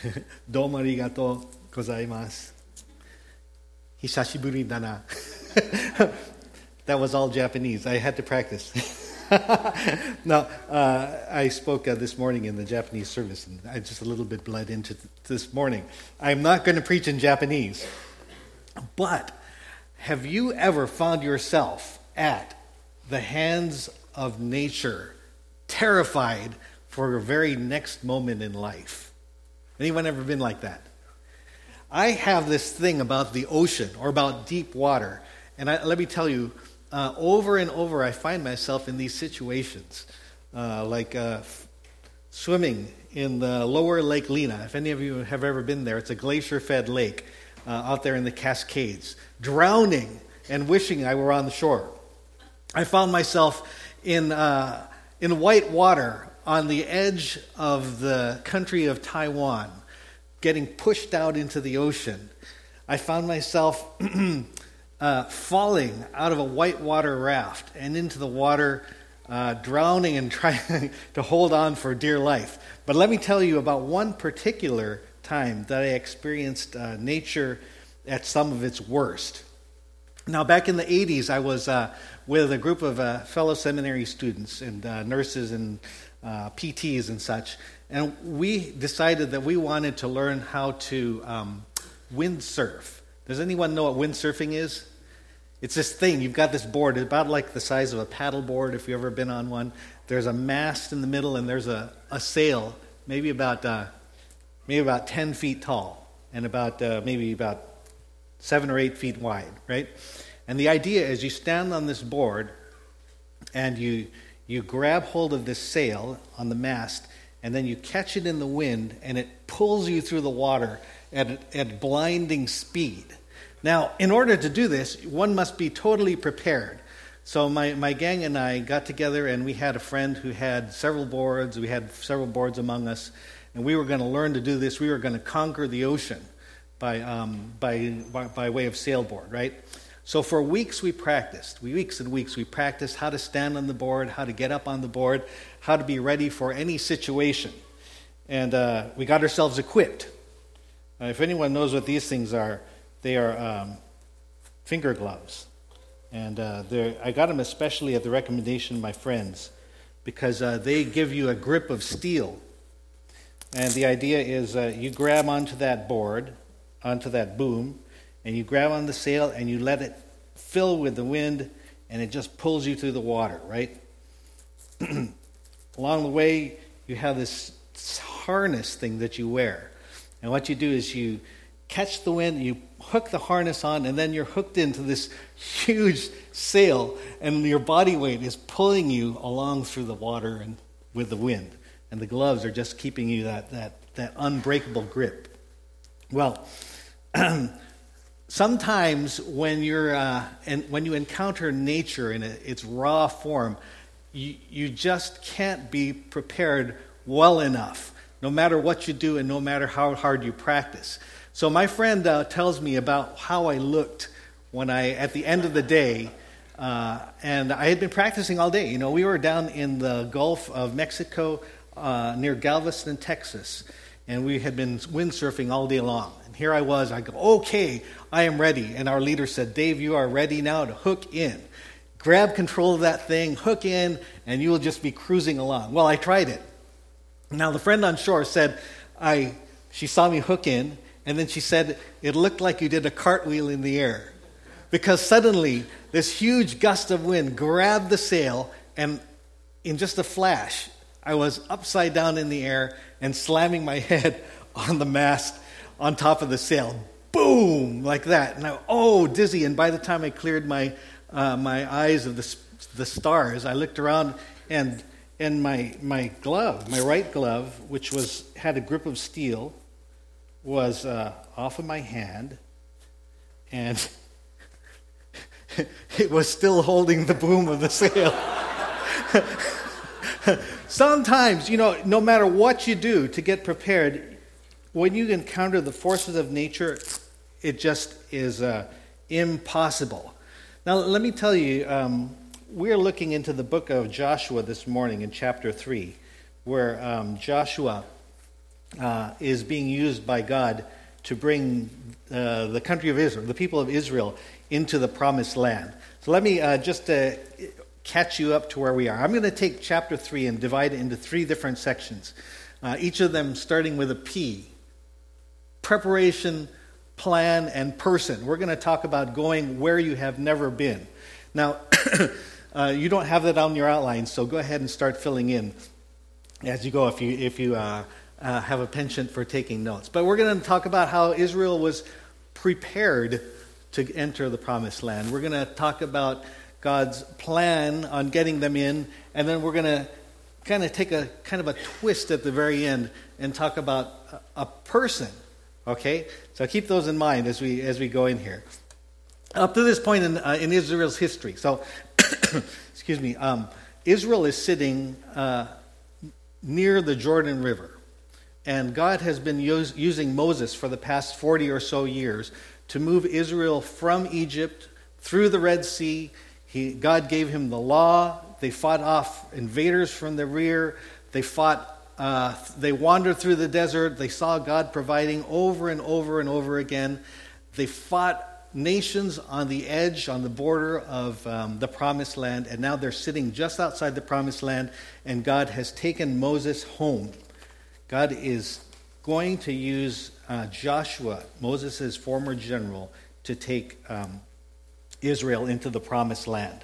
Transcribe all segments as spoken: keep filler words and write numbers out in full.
Domo arigatou gozaimasu. Hisashiburi da na. That was all Japanese. I had to practice. No, uh, I spoke uh, this morning in the Japanese service, and I just a little bit bled into th- this morning. I'm not going to preach in Japanese, but have you ever found yourself at the hands of nature, terrified for your very next moment in life? Anyone ever been like that? I have this thing about the ocean or about deep water, and I, let me tell you, Uh, over and over, I find myself in these situations, uh, like uh, f- swimming in the lower Lake Lena. If any of you have ever been there, it's a glacier-fed lake uh, out there in the Cascades, drowning and wishing I were on the shore. I found myself in uh, in white water on the edge of the country of Taiwan, getting pushed out into the ocean. I found myself Uh, falling out of a whitewater raft and into the water, uh, drowning and trying to hold on for dear life. But let me tell you about one particular time that I experienced uh, nature at some of its worst. Now, back in the eighties, I was uh, with a group of uh, fellow seminary students and uh, nurses and uh, P Ts and such, and we decided that we wanted to learn how to um, windsurf. Does anyone know what windsurfing is? It's this thing. You've got this board, it's about like the size of a paddle board if you've ever been on one. There's a mast in the middle, and there's a, a sail, maybe about uh, maybe about ten feet tall, and about uh, maybe about seven or eight feet wide, right? And the idea is you stand on this board, and you you grab hold of this sail on the mast, and then you catch it in the wind, and it pulls you through the water at at blinding speed. Now, in order to do this, one must be totally prepared. So my, my gang and I got together, and we had a friend who had several boards. We had several boards among us, and we were going to learn to do this. We were going to conquer the ocean by um, by, by by way of sailboard, right? So for weeks we practiced. We, weeks and weeks we practiced how to stand on the board, how to get up on the board, how to be ready for any situation. And uh, we got ourselves equipped. Uh, if anyone knows what these things are, they are um, finger gloves. And uh, I got them especially at the recommendation of my friends because uh, they give you a grip of steel. And the idea is uh, you grab onto that board, onto that boom, and you grab on the sail and you let it fill with the wind, and it just pulls you through the water, right? Along the way, you have this harness thing that you wear. And what you do is you catch the wind, you hook the harness on, and then you're hooked into this huge sail, and your body weight is pulling you along through the water and with the wind. And the gloves are just keeping you that that, that unbreakable grip. Well, sometimes when you're uh, and when you encounter nature in a, its raw form, you, you just can't be prepared well enough, no matter what you do and no matter how hard you practice. So my friend uh, tells me about how I looked when I, at the end of the day, uh, and I had been practicing all day. You know, we were down in the Gulf of Mexico uh, near Galveston, Texas, and we had been windsurfing all day long. And here I was, I go, okay, I am ready. And our leader said, Dave, you are ready now to hook in. Grab control of that thing, hook in, and you will just be cruising along. Well, I tried it. Now, the friend on shore said, I. she saw me hook in, and then she said, it looked like you did a cartwheel in the air. Because suddenly, this huge gust of wind grabbed the sail, and in just a flash, I was upside down in the air and slamming my head on the mast on top of the sail. Boom! Like that. And I, oh, dizzy. And by the time I cleared my uh, my eyes of the the stars, I looked around, and and my my glove, my right glove, which was had a grip of steel, was uh, off of my hand, and it was still holding the boom of the sail. Sometimes, you know, no matter what you do to get prepared, when you encounter the forces of nature, it just is uh, impossible. Now, let me tell you, um, we're looking into the book of Joshua this morning in chapter three, where um, Joshua uh, is being used by God to bring uh, the country of Israel, the people of Israel, into the promised land. So let me uh, just uh, catch you up to where we are. I'm going to take chapter three and divide it into three different sections, uh, each of them starting with a P. Preparation, plan, and person. We're going to talk about going where you have never been. Now, uh, you don't have that on your outline, so go ahead and start filling in as you go if you if you uh, uh, have a penchant for taking notes. But we're going to talk about how Israel was prepared to enter the promised land. We're going to talk about God's plan on getting them in, and then we're going to kind of take a kind of a twist at the very end and talk about a, a person. Okay, so keep those in mind as we as we go in here. Up to this point in uh, in Israel's history, so excuse me, um, Israel is sitting uh, near the Jordan River, and God has been use, using Moses for the past forty or so years to move Israel from Egypt through the Red Sea. He, God gave him the law. They fought off invaders from the rear. They fought. Uh, they wandered through the desert. They saw God providing over and over and over again. They fought nations on the edge, on the border of um, the Promised Land, and now they're sitting just outside the Promised Land, and God has taken Moses home. God is going to use uh, Joshua, Moses' former general, to take um, Israel into the Promised Land.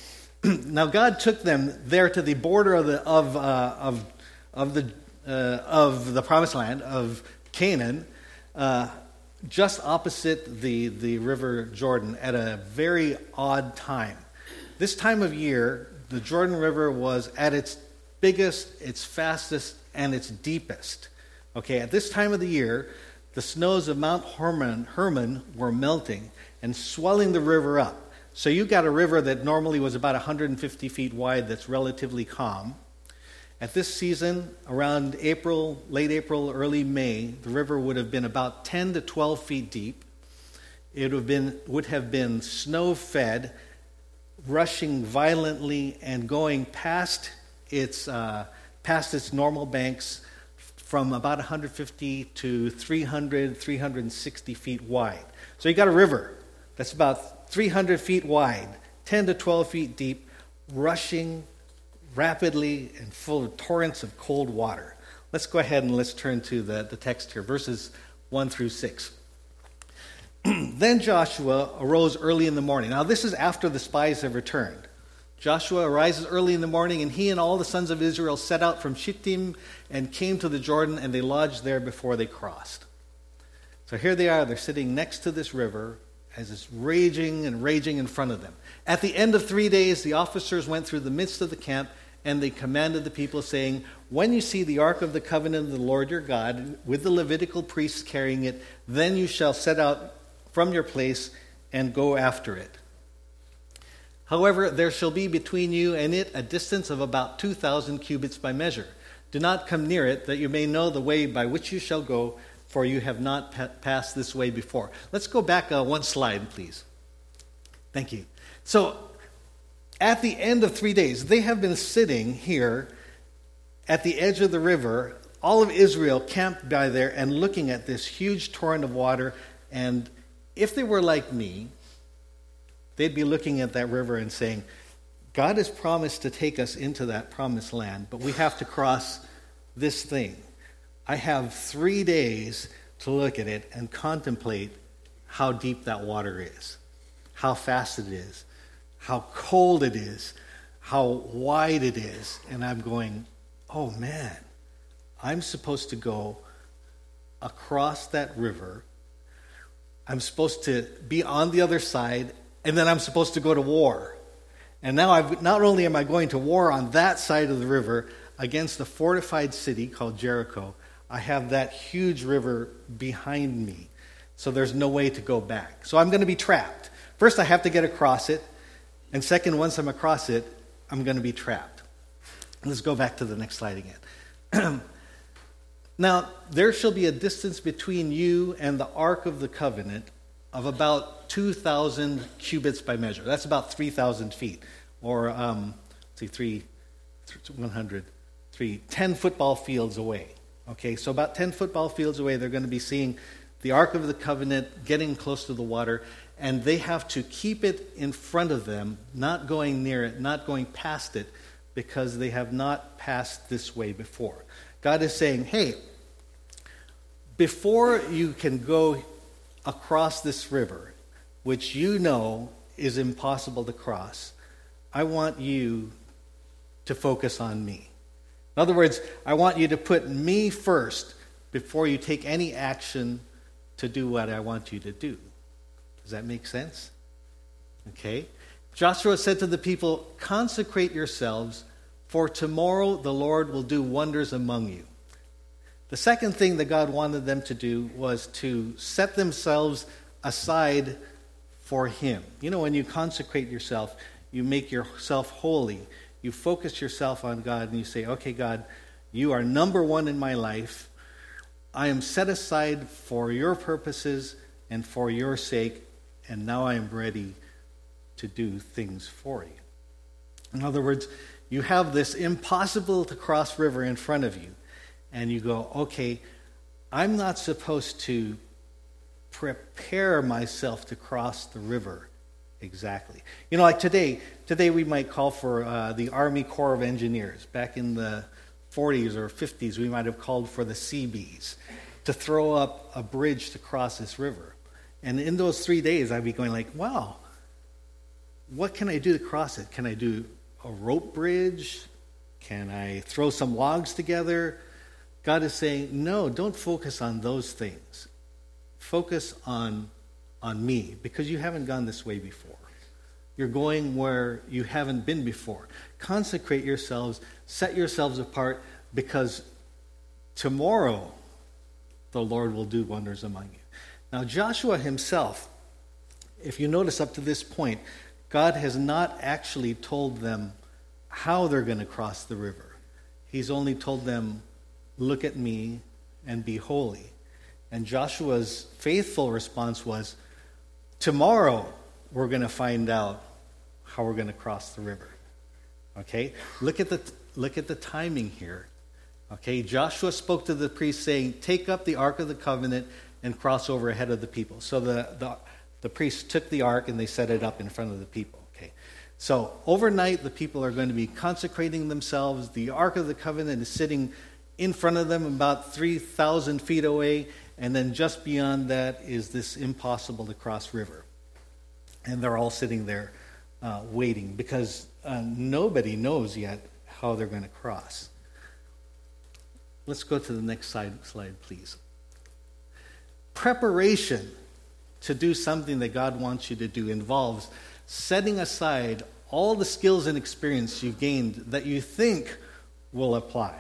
Now, God took them there to the border of the of uh, of of the uh, of the Promised Land of Canaan. Uh, just opposite the, the River Jordan at a very odd time. This time of year, the Jordan River was at its biggest, its fastest, and its deepest. Okay, at this time of the year, the snows of Mount Hermon, Hermon were melting and swelling the river up. So you got a river that normally was about one hundred fifty feet wide that's relatively calm. At this season, around April, late April, early May, the river would have been about ten to twelve feet deep. It would have been, would have been snow-fed, rushing violently and going past its uh, past its normal banks from about one hundred fifty to three hundred, three hundred sixty feet wide. So you got a river that's about three hundred feet wide, ten to twelve feet deep, rushing rapidly and full of torrents of cold water. Let's go ahead and let's turn to the, the text here, verses one through six. Then Joshua arose early in the morning. Now this is after the spies have returned. Joshua arises early in the morning, and he and all the sons of Israel set out from Shittim and came to the Jordan, and they lodged there before they crossed. So here they are, they're sitting next to this river as it's raging and raging in front of them. At the end of three days, the officers went through the midst of the camp, and they commanded the people, saying, "When you see the ark of the covenant of the Lord your God, with the Levitical priests carrying it, then you shall set out from your place and go after it. However, there shall be between you and it a distance of about two thousand cubits by measure. Do not come near it, that you may know the way by which you shall go, for you have not pa- passed this way before." Let's go back uh, one slide, please. Thank you. So, at the end of three days, they have been sitting here at the edge of the river, all of Israel camped by there and looking at this huge torrent of water. And if they were like me, they'd be looking at that river and saying, God has promised to take us into that promised land, but we have to cross this thing. I have three days to look at it and contemplate how deep that water is, how fast it is, how cold it is, how wide it is. And I'm going, oh man, I'm supposed to go across that river. I'm supposed to be on the other side, and then I'm supposed to go to war. And now I've, not only am I going to war on that side of the river against a fortified city called Jericho, I have that huge river behind me. So there's no way to go back. So I'm going to be trapped. First, I have to get across it. And second, once I'm across it, I'm going to be trapped. Let's go back to the next slide again. Now, there shall be a distance between you and the Ark of the Covenant of about two thousand cubits by measure. That's about three thousand feet. Or, um, let's see, three, one hundred, three, ten football fields away. Okay, so about ten football fields away, they're going to be seeing the Ark of the Covenant getting close to the water, and they have to keep it in front of them, not going near it, not going past it, because they have not passed this way before. God is saying, hey, before you can go across this river, which you know is impossible to cross, I want you to focus on me. In other words, I want you to put me first before you take any action to do what I want you to do. Does that make sense? Okay. Joshua said to the people, consecrate yourselves, for tomorrow the Lord will do wonders among you. The second thing that God wanted them to do was to set themselves aside for Him. You know, when you consecrate yourself, you make yourself holy. You focus yourself on God and you say, okay, God, you are number one in my life. I am set aside for your purposes and for your sake, and now I am ready to do things for you. In other words, you have this impossible to cross river in front of you, and you go, okay, I'm not supposed to prepare myself to cross the river exactly. You know, like today, today we might call for uh, the Army Corps of Engineers. Back in the forties or fifties, we might have called for the Seabees to throw up a bridge to cross this river. And in those three days, I'd be going like, wow, what can I do to cross it? Can I do a rope bridge? Can I throw some logs together? God is saying, no, don't focus on those things. Focus on on me, because you haven't gone this way before. You're going where you haven't been before. Consecrate yourselves, set yourselves apart, because tomorrow the Lord will do wonders among you. Now Joshua himself, if you notice up to this point, God has not actually told them how they're going to cross the river. He's only told them, look at me and be holy. And Joshua's faithful response was, tomorrow we're going to find out how we're going to cross the river. Okay? Look at the look at the timing here. Okay? Joshua spoke to the priest saying, take up the Ark of the Covenant and cross over ahead of the people. So the, the, the priests took the ark and they set it up in front of the people. Okay? So overnight the people are going to be consecrating themselves. The Ark of the Covenant is sitting in front of them about three thousand feet away. And then just beyond that is this impossible to cross river. And they're all sitting there uh, waiting, because uh, nobody knows yet how they're going to cross. Let's go to the next slide, slide, please. Preparation to do something that God wants you to do involves setting aside all the skills and experience you've gained that you think will apply.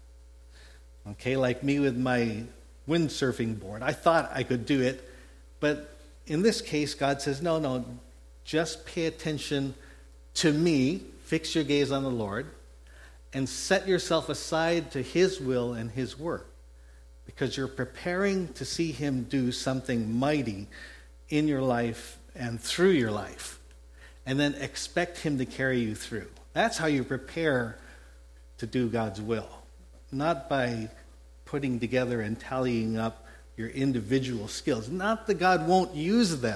Okay, like me with my windsurfing board. I thought I could do it, but in this case, God says, no, no, just pay attention to me, fix your gaze on the Lord, and set yourself aside to His will and His work, because you're preparing to see Him do something mighty in your life and through your life, and then expect Him to carry you through. That's how you prepare to do God's will, not by putting together and tallying up your individual skills. Not that God won't use them,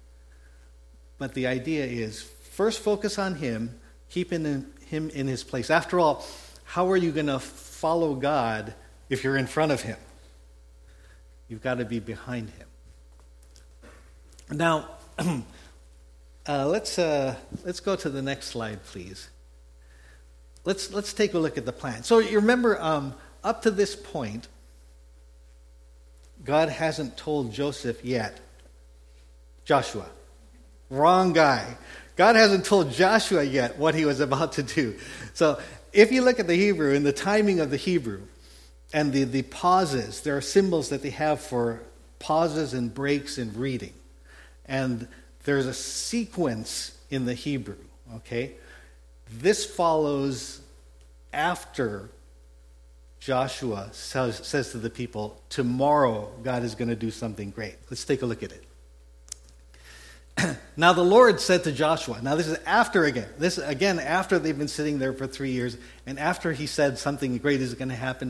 but the idea is first focus on Him, keep in, Him in His place. After all, how are you going to follow God if you're in front of Him? You've got to be behind Him. Now, uh, let's uh, let's go to the next slide, please. Let's let's take a look at the plan. So you remember, um, up to this point, God hasn't told Joseph yet. Joshua. Wrong guy. God hasn't told Joshua yet what he was about to do. So if you look at the Hebrew and the timing of the Hebrew and the, the pauses, there are symbols that they have for pauses and breaks in reading. And there's a sequence in the Hebrew, okay? This follows after Joshua says, says to the people, tomorrow God is going to do something great. Let's take a look at it. Now the Lord said to Joshua, now this is after again, this again after they've been sitting there for three years, and after he said something great is going to happen,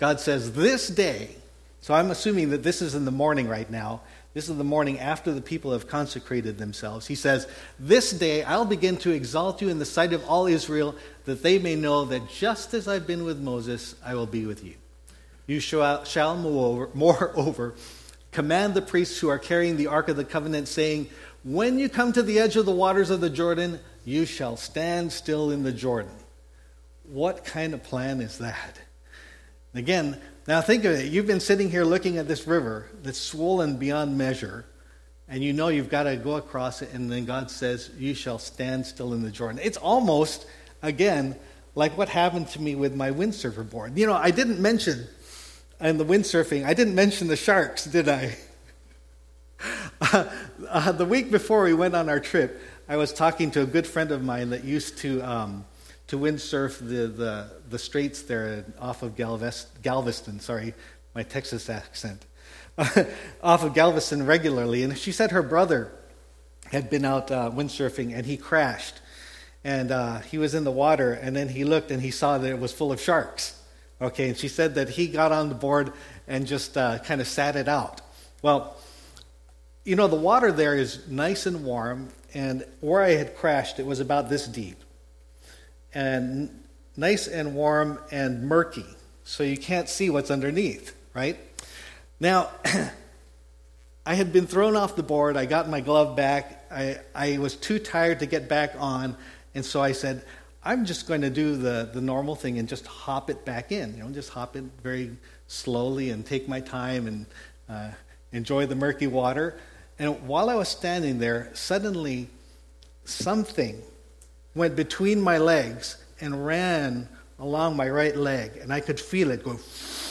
God says, this day, so I'm assuming that this is in the morning right now. This is the morning after the people have consecrated themselves. He says, this day I'll begin to exalt you in the sight of all Israel, that they may know that just as I've been with Moses, I will be with you. You shall, shall moreover, moreover command the priests who are carrying the Ark of the Covenant, saying, when you come to the edge of the waters of the Jordan, you shall stand still in the Jordan. What kind of plan is that? Again, now think of it. You've been sitting here looking at this river that's swollen beyond measure, and you know you've got to go across it, and then God says, you shall stand still in the Jordan. It's almost, again, like what happened to me with my windsurfer board. You know, I didn't mention, in the windsurfing, I didn't mention the sharks, did I? uh, uh, the week before we went on our trip, I was talking to a good friend of mine that used to... Um, to windsurf the, the, the straits there off of Galvest, Galveston, sorry, my Texas accent, off of Galveston regularly. And she said her brother had been out uh, windsurfing and he crashed. And uh, he was in the water and then he looked and he saw that it was full of sharks. Okay, and she said that he got on the board and just uh, kind of sat it out. Well, you know, the water there is nice and warm, and where I had crashed, it was about this deep. And nice and warm and murky, so you can't see what's underneath, right? Now, I had been thrown off the board. I got my glove back. I, I was too tired to get back on, and so I said, I'm just going to do the, the normal thing and just hop it back in, you know, just hop it very slowly and take my time and uh, enjoy the murky water. And while I was standing there, suddenly something went between my legs and ran along my right leg, and I could feel it go.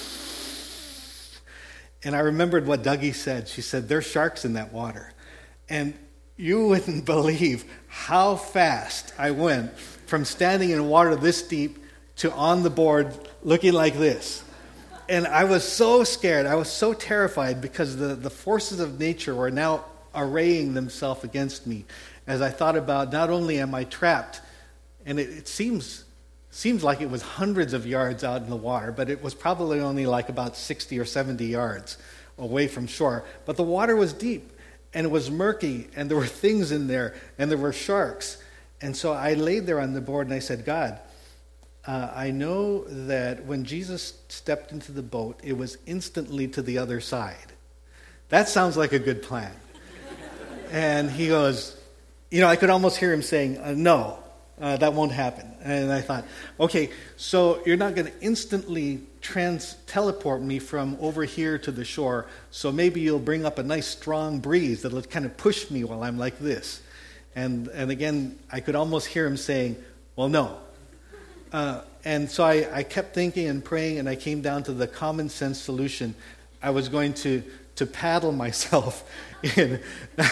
And I remembered what Dougie said. She said, there's sharks in that water. And you wouldn't believe how fast I went from standing in water this deep to on the board looking like this. And I was so scared. I was so terrified because the, the forces of nature were now arraying themselves against me as I thought about not only am I trapped, and it, it seems seems like it was hundreds of yards out in the water, but it was probably only like about sixty or seventy yards away from shore. But the water was deep, and it was murky, and there were things in there, and there were sharks. And so I laid there on the board, and I said, God, uh, I know that when Jesus stepped into the boat, it was instantly to the other side. That sounds like a good plan. And he goes, you know, I could almost hear him saying, uh, no, uh, that won't happen. And I thought, okay, so you're not going to instantly trans teleport me from over here to the shore, so maybe you'll bring up a nice strong breeze that'll kind of push me while I'm like this. And and again, I could almost hear him saying, well, no. Uh, and so I, I kept thinking and praying, and I came down to the common sense solution. I was going to, to paddle myself in.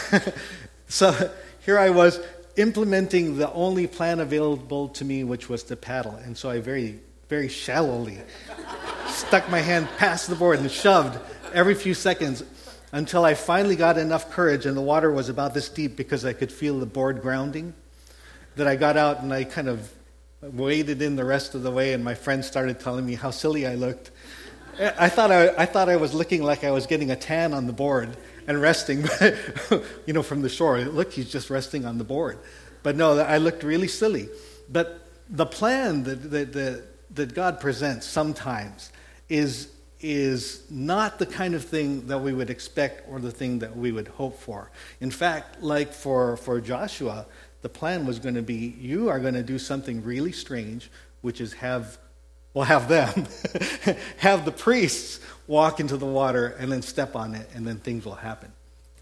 So here I was implementing the only plan available to me, which was to paddle. And so I very, very shallowly stuck my hand past the board and shoved every few seconds until I finally got enough courage, and the water was about this deep because I could feel the board grounding, that I got out and I kind of waded in the rest of the way, and my friends started telling me how silly I looked. I thought I, I thought I was looking like I was getting a tan on the board and resting, you know, from the shore. Look, he's just resting on the board. But no, I looked really silly. But the plan that that, that, that God presents sometimes is, is not the kind of thing that we would expect or the thing that we would hope for. In fact, like for, for Joshua, the plan was going to be, you are going to do something really strange, which is have, well, have them, have the priests walk into the water and then step on it, and then things will happen.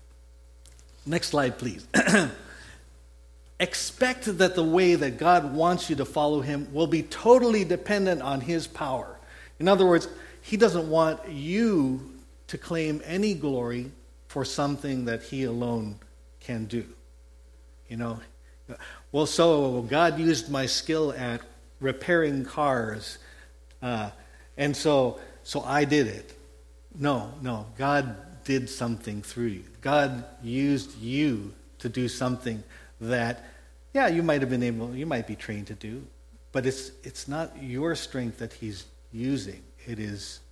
Next slide, please. Expect that the way that God wants you to follow him will be totally dependent on his power. In other words, he doesn't want you to claim any glory for something that he alone can do. You know, well, so God used my skill at repairing cars, uh, and so so I did it. No, no, God did something through you. God used you to do something that, yeah, you might have been able, you might be trained to do, but it's it's not your strength that he's using. It is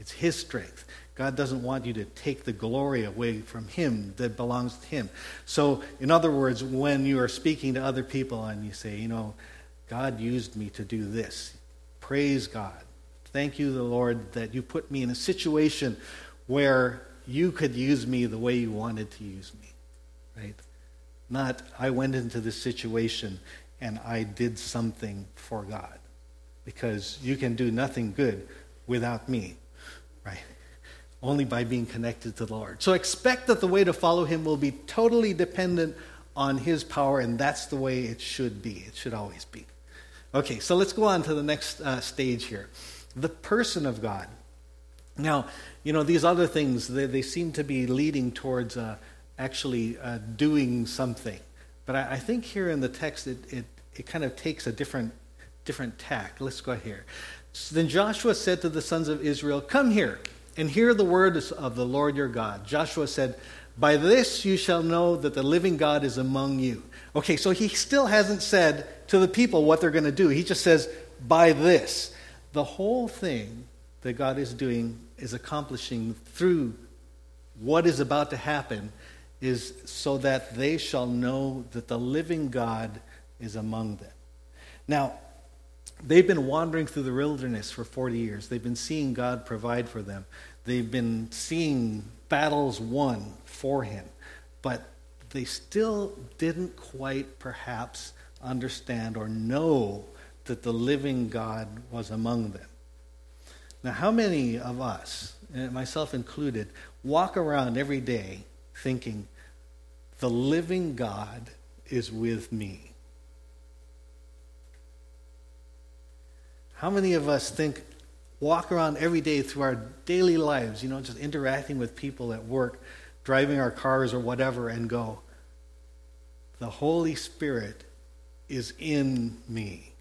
It's his strength. God doesn't want you to take the glory away from him that belongs to him. So, in other words, when you are speaking to other people and you say, you know, God used me to do this, praise God. Thank you, the Lord, that you put me in a situation where you could use me the way you wanted to use me, right? Not, I went into this situation and I did something for God. Because you can do nothing good without me, right? Only by being connected to the Lord. So expect that the way to follow him will be totally dependent on his power, and that's the way it should be. It should always be. Okay, so let's go on to the next uh, stage here. The person of God. Now, you know, these other things, they, they seem to be leading towards uh, actually uh, doing something. But I, I think here in the text, it, it, it kind of takes a different different tack. Let's go here. So then Joshua said to the sons of Israel, come here and hear the words of the Lord your God. Joshua said, by this you shall know that the living God is among you. Okay, so he still hasn't said to the people what they're going to do. He just says, by this. The whole thing that God is doing is accomplishing through what is about to happen is so that they shall know that the living God is among them. Now, they've been wandering through the wilderness for forty years. They've been seeing God provide for them. They've been seeing battles won for him. But they still didn't quite perhaps understand or know that the living God was among them. Now, how many of us, and myself included, walk around every day thinking, the living God is with me? How many of us think, walk around every day through our daily lives, you know, just interacting with people at work, driving our cars or whatever, and go, the Holy Spirit is in me?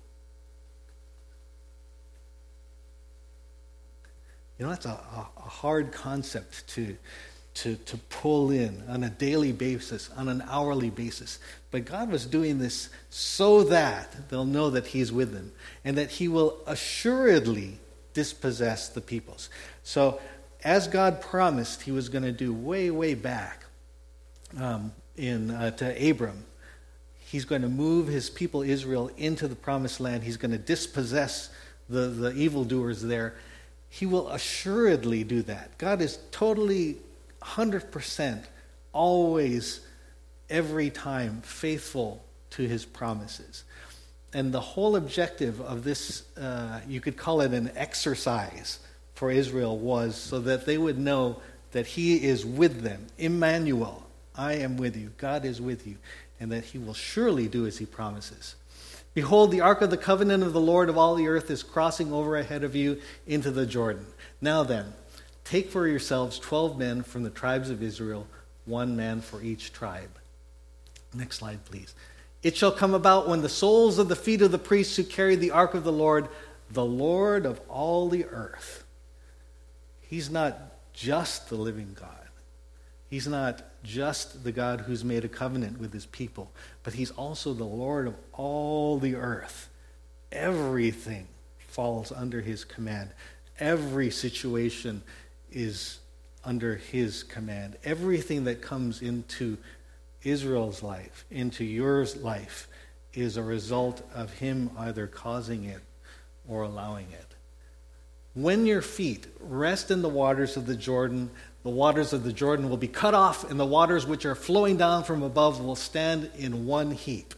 You know, that's a, a, a hard concept to, to, to pull in on a daily basis, on an hourly basis. But God was doing this so that they'll know that he's with them and that he will assuredly dispossess the peoples. So as God promised he was going to do way, way back um, in uh, to Abram, he's going to move his people Israel into the promised land. He's going to dispossess the, the evildoers there. He will assuredly do that. God is totally one hundred percent always, every time, faithful to his promises. And the whole objective of this, uh, you could call it an exercise for Israel, was so that they would know that he is with them. Emmanuel, I am with you. God is with you. And that he will surely do as he promises. Behold, the ark of the covenant of the Lord of all the earth is crossing over ahead of you into the Jordan. Now then, take for yourselves twelve men from the tribes of Israel, one man for each tribe. Next slide, please. It shall come about when the soles of the feet of the priests who carry the ark of the Lord, the Lord of all the earth. He's not just the living God. He's not just the God who's made a covenant with his people, but he's also the Lord of all the earth. Everything falls under his command. Every situation is under his command. Everything that comes into Israel's life, into your life, is a result of him either causing it or allowing it. When your feet rest in the waters of the Jordan, the waters of the Jordan will be cut off, and the waters which are flowing down from above will stand in one heap.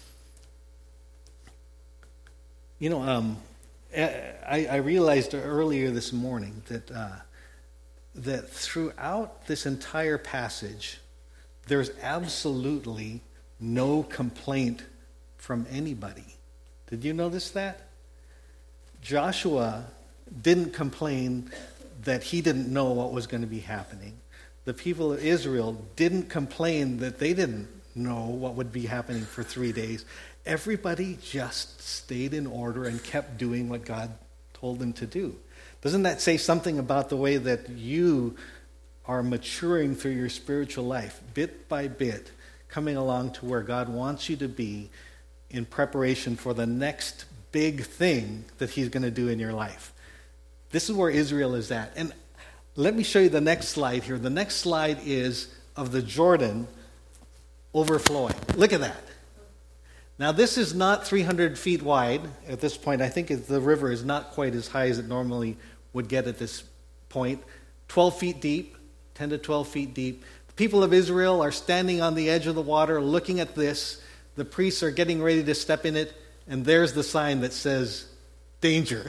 You know, um, I, I realized earlier this morning that uh, that throughout this entire passage, there's absolutely no complaint from anybody. Did you notice that? Joshua didn't complain that he didn't know what was going to be happening. The people of Israel didn't complain that they didn't know what would be happening for three days. Everybody just stayed in order and kept doing what God told them to do. Doesn't that say something about the way that you are maturing through your spiritual life, bit by bit, coming along to where God wants you to be in preparation for the next big thing that he's going to do in your life? This is where Israel is at. And let me show you the next slide here. The next slide is of the Jordan overflowing. Look at that. Now, this is not three hundred feet wide at this point. I think the river is not quite as high as it normally would get at this point. twelve feet deep, ten to twelve feet deep. The people of Israel are standing on the edge of the water looking at this. The priests are getting ready to step in it, and there's the sign that says, danger.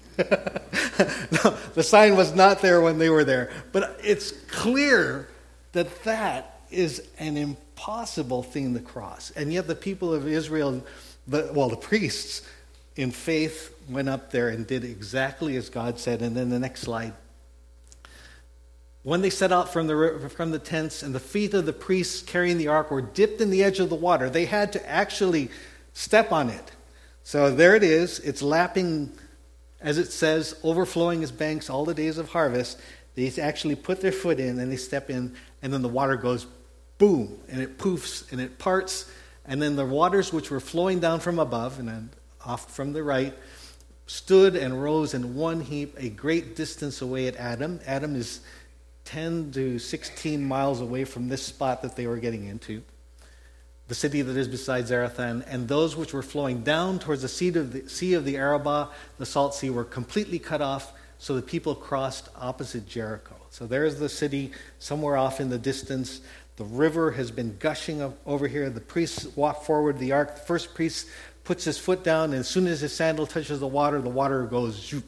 No, the sign was not there when they were there. But it's clear that that is an impossible thing to cross. And yet the people of Israel, the, well, the priests, in faith, went up there and did exactly as God said. And then the next slide. When they set out from the from the tents, and the feet of the priests carrying the ark were dipped in the edge of the water, they had to actually step on it. So there it is. It's lapping, as it says, overflowing his banks all the days of harvest. They actually put their foot in and they step in, and then the water goes boom, and it poofs and it parts. And then the waters which were flowing down from above and then off from the right stood and rose in one heap a great distance away at Adam. Adam is ten to sixteen miles away from this spot that they were getting into, the city that is beside Zarethan, and those which were flowing down towards the sea of the, sea of the Arabah, the salt sea, were completely cut off, so the people crossed opposite Jericho. So there's the city somewhere off in the distance. The river has been gushing over here. The priests walk forward the ark. The first priest puts his foot down, and as soon as his sandal touches the water, the water goes zoop.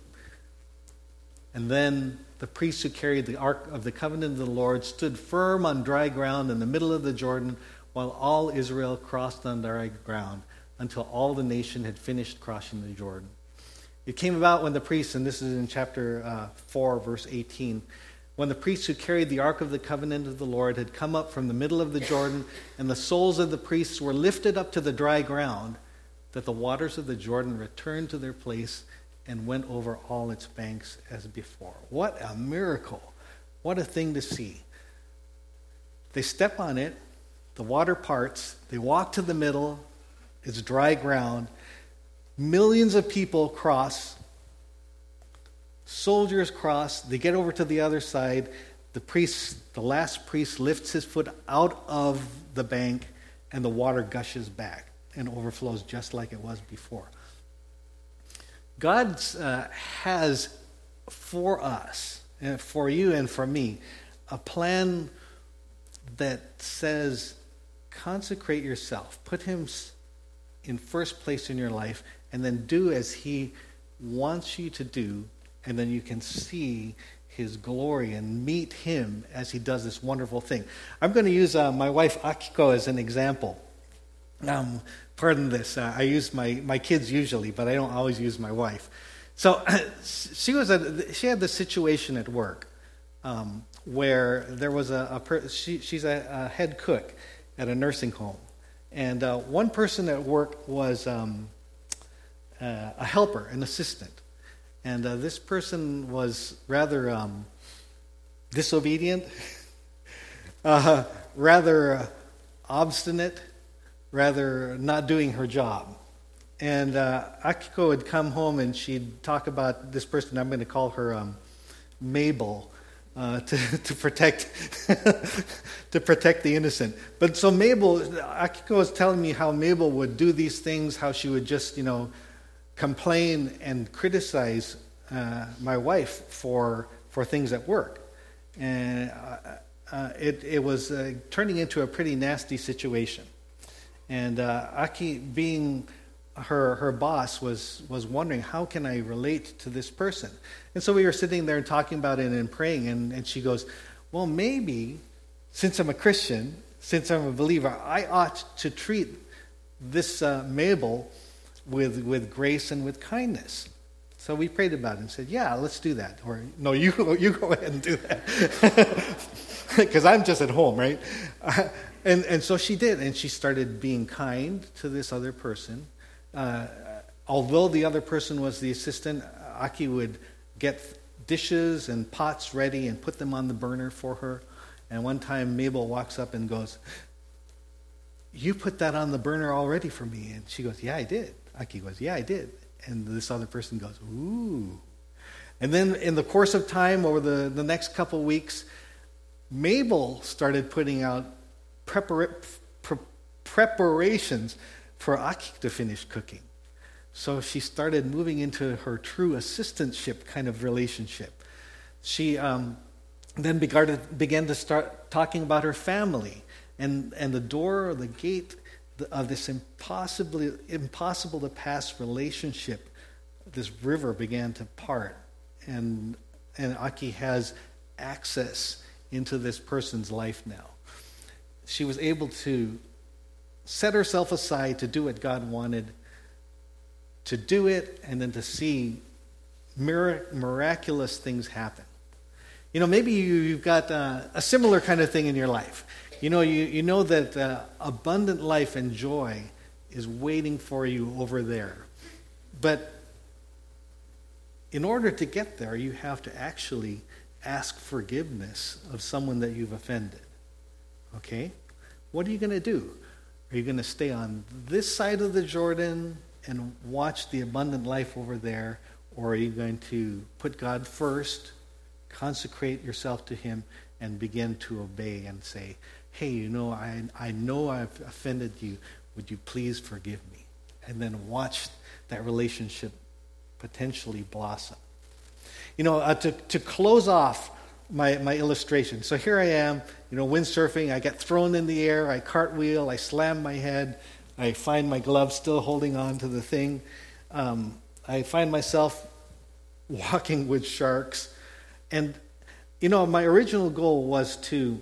And then the priests who carried the ark of the covenant of the Lord stood firm on dry ground in the middle of the Jordan, while all Israel crossed on dry ground until all the nation had finished crossing the Jordan. It came about when the priests, and this is in chapter uh, four, verse eighteen, when the priests who carried the ark of the covenant of the Lord had come up from the middle of the Jordan, and the soles of the priests were lifted up to the dry ground, that the waters of the Jordan returned to their place and went over all its banks as before. What a miracle. What a thing to see. They step on it, the water parts, they walk to the middle, it's dry ground. Millions of people cross, soldiers cross, they get over to the other side. The priest, the last priest, lifts his foot out of the bank, and the water gushes back and overflows just like it was before. God uh, has for us, and for you and for me, a plan that says, consecrate yourself, put him in first place in your life, and then do as he wants you to do, and then you can see his glory and meet him as he does this wonderful thing. I'm going to use uh, my wife Akiko as an example. Um, pardon this. Uh, I use my, my kids usually, but I don't always use my wife. So she was a, she had this situation at work um, where there was a, a per, she, she's a, a head cook at a nursing home, and uh, one person at work was um, uh, a helper, an assistant, and uh, this person was rather um, disobedient, uh, rather uh, obstinate, rather not doing her job. And uh, Akiko would come home and she'd talk about this person. I'm going to call her um, Mabel uh, to, to protect to protect the innocent. But so Mabel, Akiko was telling me how Mabel would do these things, how she would just, you know, complain and criticize uh, my wife for for things at work, and uh, uh, it it was uh, turning into a pretty nasty situation. And uh, Aki, being her her boss, was was wondering, how can I relate to this person? And so we were sitting there and talking about it and praying, and, and she goes, well, maybe, since I'm a Christian, since I'm a believer, I ought to treat this uh, Mabel with with grace and with kindness. So we prayed about it and said, yeah, let's do that. Or, no, you, you go ahead and do that. Because I'm just at home, right? Uh, and, and so she did, and she started being kind to this other person. Uh, although the other person was the assistant, Aki would get dishes and pots ready and put them on the burner for her. And one time Mabel walks up and goes, you put that on the burner already for me. And she goes, yeah, I did. Aki goes, yeah, I did. And this other person goes, ooh. And then in the course of time, over the, the next couple weeks, Mabel started putting out prepara- pre- preparations for Aki to finish cooking. So she started moving into her true assistantship kind of relationship. She um, then began to, began to start talking about her family, and, and the door or the gate of this impossibly impossible to pass relationship, this river began to part, and and Aki has access into this person's life now. She was able to set herself aside to do what God wanted, to do it, and then to see mir- miraculous things happen. You know, maybe you, you've got uh, a similar kind of thing in your life. You know, you, you know that uh, abundant life and joy is waiting for you over there. But in order to get there, you have to actually ask forgiveness of someone that you've offended. Okay? What are you going to do? Are you going to stay on this side of the Jordan and watch the abundant life over there? Or are you going to put God first, consecrate yourself to Him, and begin to obey and say, hey, you know, I, I know I've offended you. Would you please forgive me? And then watch that relationship potentially blossom. You know, uh, to, to close off my, my illustration. So here I am, you know, windsurfing. I get thrown in the air. I cartwheel. I slam my head. I find my glove still holding on to the thing. Um, I find myself walking with sharks. And, you know, my original goal was to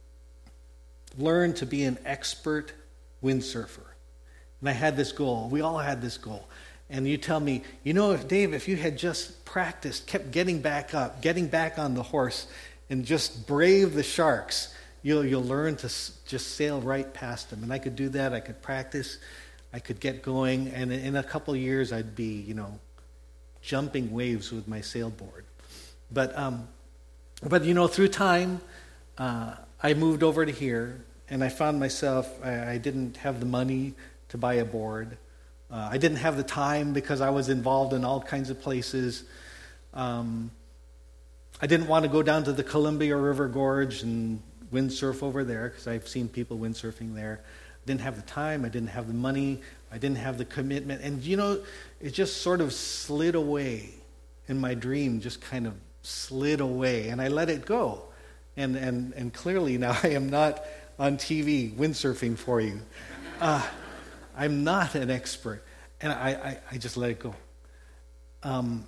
learn to be an expert windsurfer. And I had this goal. We all had this goal. And you tell me, you know, if Dave, if you had just practiced, kept getting back up, getting back on the horse, and just brave the sharks, you'll you'll learn to s- just sail right past them. And I could do that. I could practice. I could get going. And in a couple of years, I'd be, you know, jumping waves with my sailboard. But, um, but you know, through time, uh, I moved over to here, and I found myself, I, I didn't have the money to buy a board. Uh, I didn't have the time because I was involved in all kinds of places. Um, I didn't want to go down to the Columbia River Gorge and windsurf over there because I've seen people windsurfing there. I didn't have the time. I didn't have the money. I didn't have the commitment. And, you know, it just sort of slid away. And my dream just kind of slid away. And I let it go. And, and, and clearly now I am not on T V windsurfing for you. Uh, I'm not an expert, and I, I, I just let it go. Um,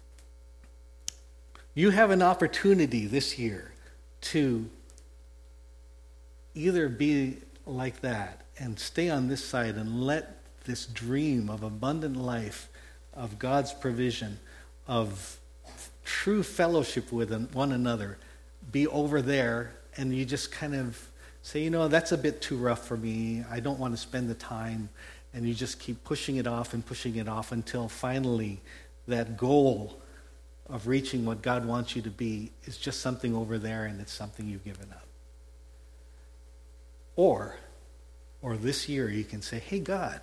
you have an opportunity this year to either be like that and stay on this side and let this dream of abundant life, of God's provision, of true fellowship with one another be over there, and you just kind of say, you know, that's a bit too rough for me. I don't want to spend the time. And you just keep pushing it off and pushing it off until finally that goal of reaching what God wants you to be is just something over there, and it's something you've given up. Or, or this year you can say, hey, God,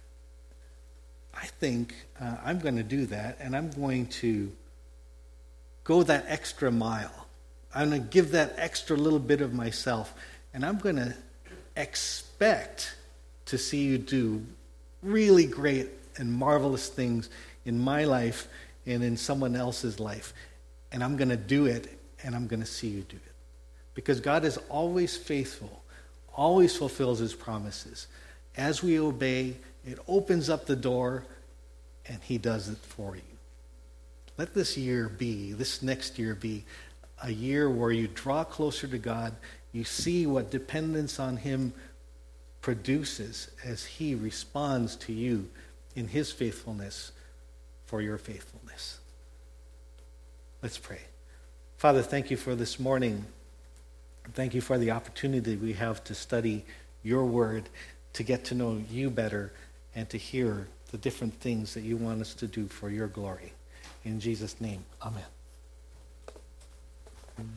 I think uh, I'm going to do that, and I'm going to go that extra mile. I'm going to give that extra little bit of myself. And I'm going to expect to see you do really great and marvelous things in my life and in someone else's life. And I'm going to do it, and I'm going to see you do it. Because God is always faithful, always fulfills His promises. As we obey, it opens up the door, and He does it for you. Let this year be, this next year be, a year where you draw closer to God. You see what dependence on Him produces as He responds to you in His faithfulness for your faithfulness. Let's pray. Father, thank you for this morning. Thank you for the opportunity we have to study your word, to get to know you better, and to hear the different things that you want us to do for your glory. In Jesus' name, amen.